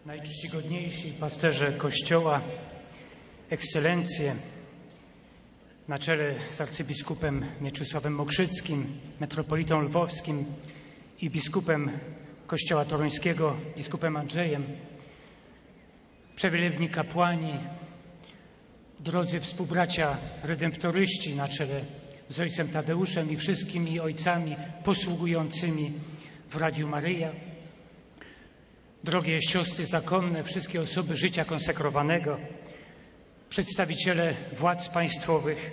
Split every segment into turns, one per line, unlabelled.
Najczcigodniejsi pasterze Kościoła, ekscelencje, na czele z arcybiskupem Mieczysławem Mokrzyckim, metropolitą lwowskim i biskupem Kościoła Toruńskiego, biskupem Andrzejem, przewielebni kapłani, drodzy współbracia redemptoryści na czele z ojcem Tadeuszem i wszystkimi ojcami posługującymi w Radiu Maryja, drogie siostry zakonne, wszystkie osoby życia konsekrowanego, przedstawiciele władz państwowych,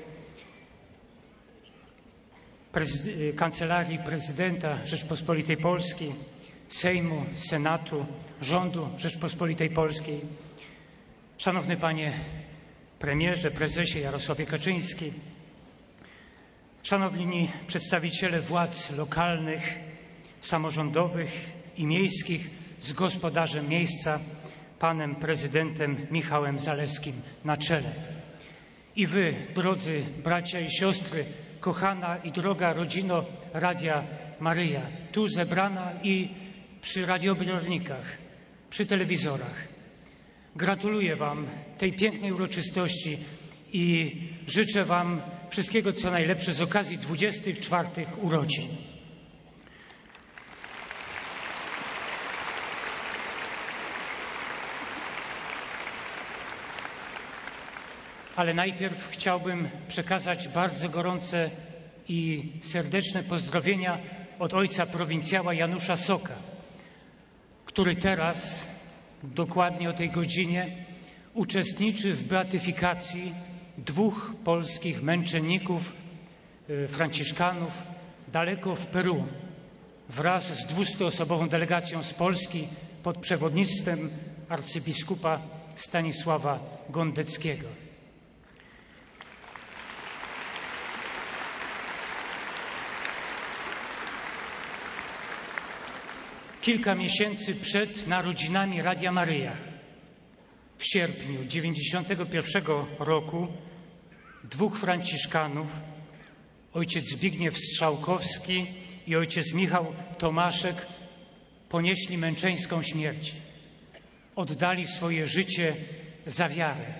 Kancelarii Prezydenta Rzeczpospolitej Polskiej, Sejmu, Senatu, Rządu Rzeczpospolitej Polskiej, szanowny panie premierze, prezesie Jarosławie Kaczyński, szanowni przedstawiciele władz lokalnych, samorządowych i miejskich z gospodarzem miejsca, panem prezydentem Michałem Zalewskim na czele. I wy, drodzy bracia i siostry, kochana i droga rodzino Radia Maryja, tu zebrana i przy radioodbiornikach, przy telewizorach. Gratuluję wam tej pięknej uroczystości i życzę wam wszystkiego, co najlepsze z okazji 24 urodzin. Ale najpierw chciałbym przekazać bardzo gorące i serdeczne pozdrowienia od ojca prowincjała Janusza Soka, który teraz, dokładnie o tej godzinie, uczestniczy w beatyfikacji 2 polskich męczenników, franciszkanów, daleko w Peru, wraz z 200-osobową delegacją z Polski pod przewodnictwem arcybiskupa Stanisława Gondeckiego. Kilka miesięcy przed narodzinami Radia Maryja, w sierpniu 1991 roku, 2 franciszkanów, ojciec Zbigniew Strzałkowski i ojciec Michał Tomaszek, ponieśli męczeńską śmierć. Oddali swoje życie za wiarę.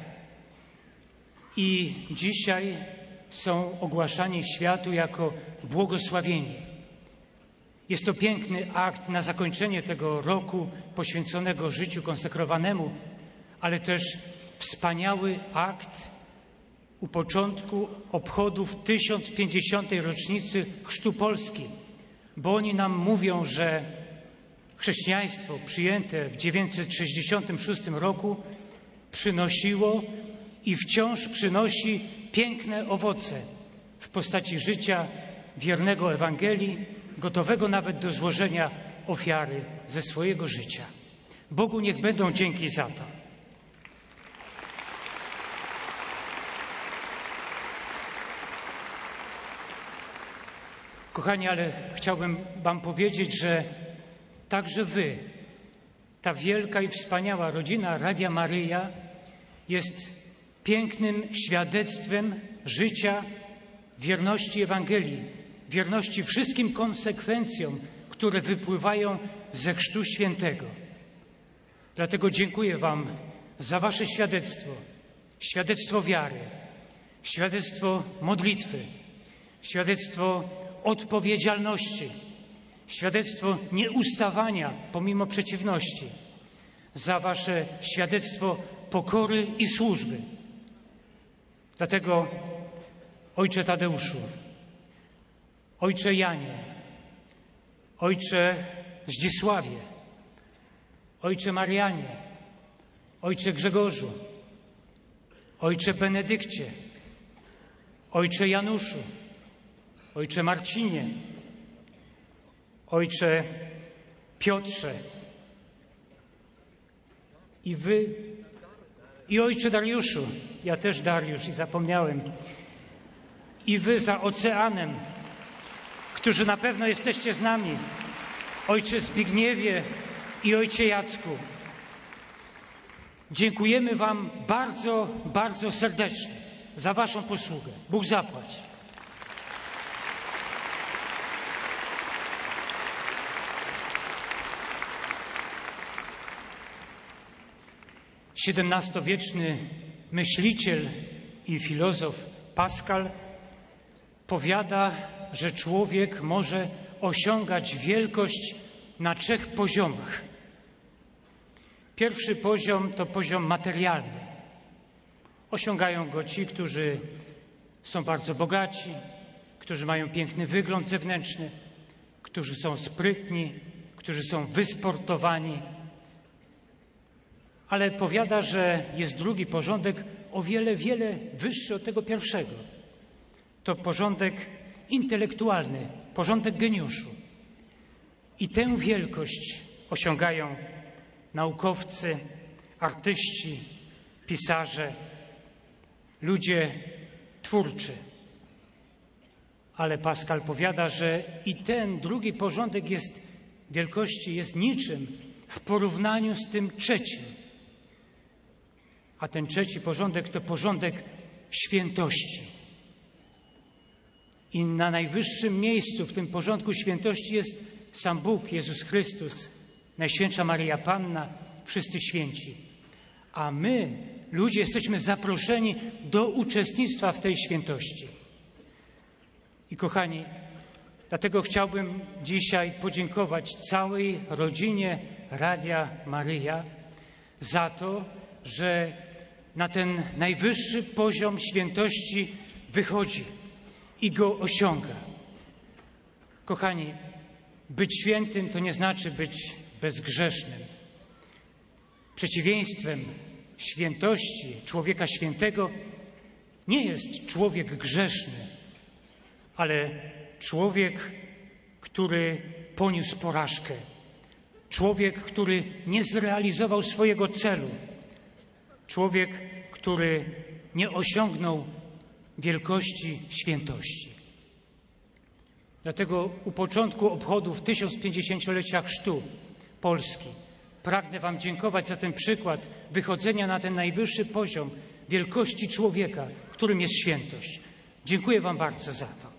I dzisiaj są ogłaszani światu jako błogosławieni. Jest to piękny akt na zakończenie tego roku poświęconego życiu konsekrowanemu, ale też wspaniały akt u początku obchodów 1050. rocznicy Chrztu Polski, bo oni nam mówią, że chrześcijaństwo przyjęte w 966 roku przynosiło i wciąż przynosi piękne owoce w postaci życia wiernego Ewangelii, gotowego nawet do złożenia ofiary ze swojego życia. Bogu niech będą dzięki za to. Kochani, ale chciałbym wam powiedzieć, że także wy, ta wielka i wspaniała rodzina Radia Maryja, jest pięknym świadectwem życia wierności Ewangelii, wierności wszystkim konsekwencjom, które wypływają ze Chrztu Świętego. Dlatego dziękuję wam za wasze świadectwo, świadectwo wiary, świadectwo modlitwy, świadectwo odpowiedzialności, świadectwo nieustawania pomimo przeciwności, za wasze świadectwo pokory i służby. Dlatego, ojcze Tadeuszu, ojcze Janie, ojcze Zdzisławie, ojcze Marianie, ojcze Grzegorzu, ojcze Benedykcie, ojcze Januszu, ojcze Marcinie, ojcze Piotrze i wy, i ojcze Dariuszu, ja też Dariusz i zapomniałem, i wy za oceanem, którzy na pewno jesteście z nami, ojcze Zbigniewie i ojcze Jacku. Dziękujemy wam bardzo, bardzo serdecznie za waszą posługę. Bóg zapłać. XVII-wieczny myśliciel i filozof Pascal powiada, że człowiek może osiągać wielkość na 3 poziomach. Pierwszy poziom to poziom materialny. Osiągają go ci, którzy są bardzo bogaci, którzy mają piękny wygląd zewnętrzny, którzy są sprytni, którzy są wysportowani. Ale powiada, że jest drugi porządek, o wiele, wiele wyższy od tego pierwszego. To porządek intelektualny, porządek geniuszu. I tę wielkość osiągają naukowcy, artyści, pisarze, ludzie twórczy. Ale Pascal powiada, że i ten drugi porządek wielkości jest niczym w porównaniu z tym trzecim. A ten trzeci porządek to porządek świętości. I na najwyższym miejscu w tym porządku świętości jest sam Bóg, Jezus Chrystus, Najświętsza Maryja Panna, wszyscy święci. A my, ludzie, jesteśmy zaproszeni do uczestnictwa w tej świętości. I kochani, dlatego chciałbym dzisiaj podziękować całej rodzinie Radia Maryja za to, że na ten najwyższy poziom świętości wychodzi i go osiąga. Kochani, być świętym to nie znaczy być bezgrzesznym. Przeciwieństwem świętości, człowieka świętego nie jest człowiek grzeszny, ale człowiek, który poniósł porażkę. Człowiek, który nie zrealizował swojego celu. Człowiek, który nie osiągnął wielkości świętości. Dlatego u początku obchodów 1050-lecia chrztu Polski pragnę Wam dziękować za ten przykład wychodzenia na ten najwyższy poziom wielkości człowieka, którym jest świętość. Dziękuję Wam bardzo za to.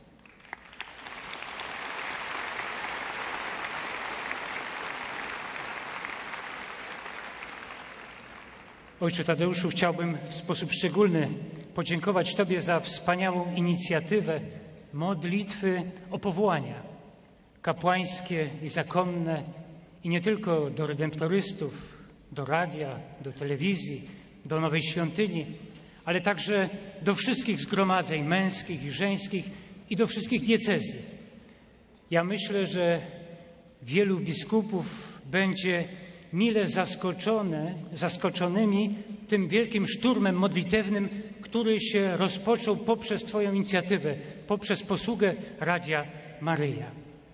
Ojcze Tadeuszu, chciałbym w sposób szczególny podziękować Tobie za wspaniałą inicjatywę modlitwy o powołania kapłańskie i zakonne i nie tylko do redemptorystów, do radia, do telewizji, do Nowej Świątyni, ale także do wszystkich zgromadzeń męskich i żeńskich i do wszystkich diecezji. Ja myślę, że wielu biskupów będzie mile zaskoczonymi tym wielkim szturmem modlitewnym, który się rozpoczął poprzez Twoją inicjatywę, poprzez posługę Radia Maryja.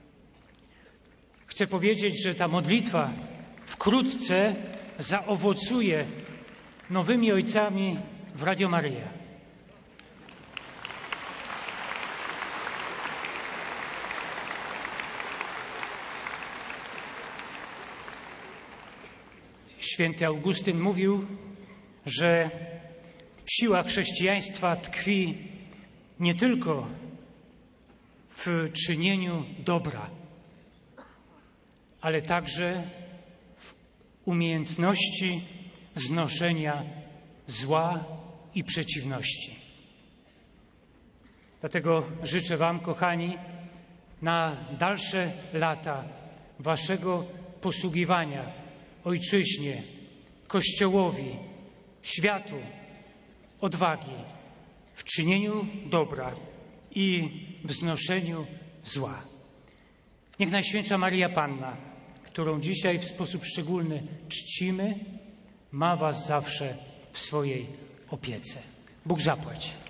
Chcę powiedzieć, że ta modlitwa wkrótce zaowocuje nowymi ojcami w Radio Maryja. Święty Augustyn mówił, że siła chrześcijaństwa tkwi nie tylko w czynieniu dobra, ale także w umiejętności znoszenia zła i przeciwności. Dlatego życzę Wam, kochani, na dalsze lata Waszego posługiwania Ojczyźnie, Kościołowi, światu, odwagi w czynieniu dobra i w znoszeniu zła. Niech Najświętsza Maryja Panna, którą dzisiaj w sposób szczególny czcimy, ma Was zawsze w swojej opiece. Bóg zapłać.